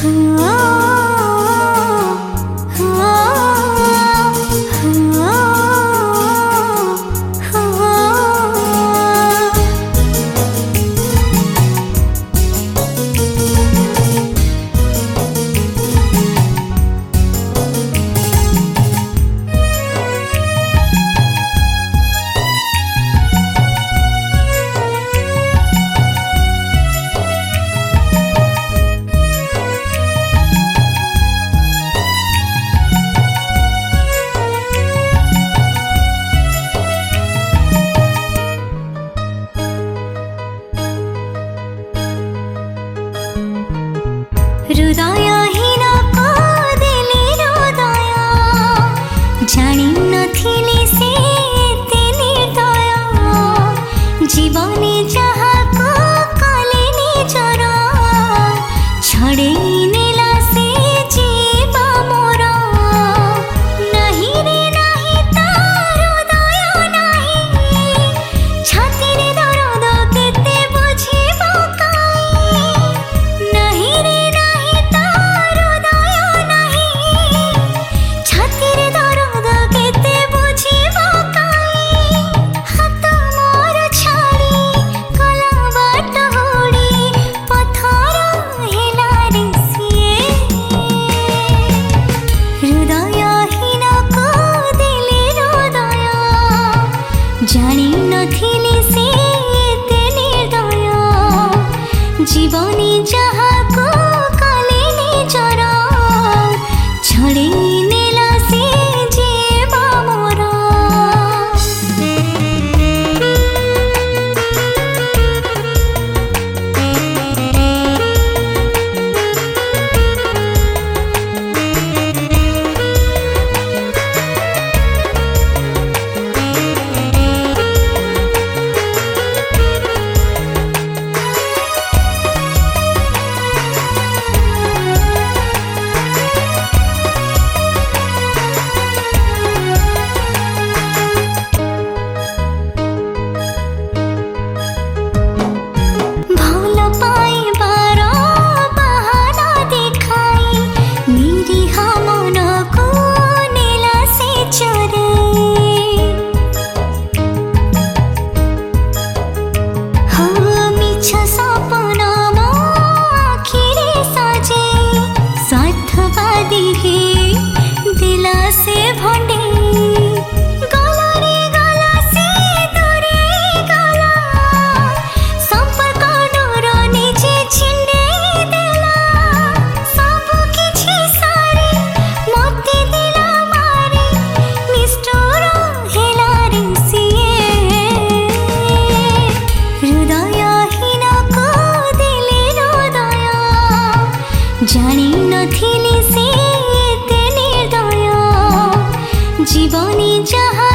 हृदयहीन को देले हृदय जानी नथिली से एते निर्दय जीवने जहाँ को कले निजर छड़ेई नेला से जीव मोर नहीं रे नहीं तार हृदय नहीं छाती रे दर्द केते बुझिब काई नहीं रे जानी नथिली से एते निर्दय जीवनी जहाँ को कले निजर छड़ेई नेला से जीव मोर दिला से भंडे गला रे गला से दूरे गला संपर्क डोर निजे छिंडे देला सब किछि सारे मते दिला मारे निष्ठुर हेला रे सिए हृदयहीन को देले हृदय जानी नथिली से जीवनी जहाँ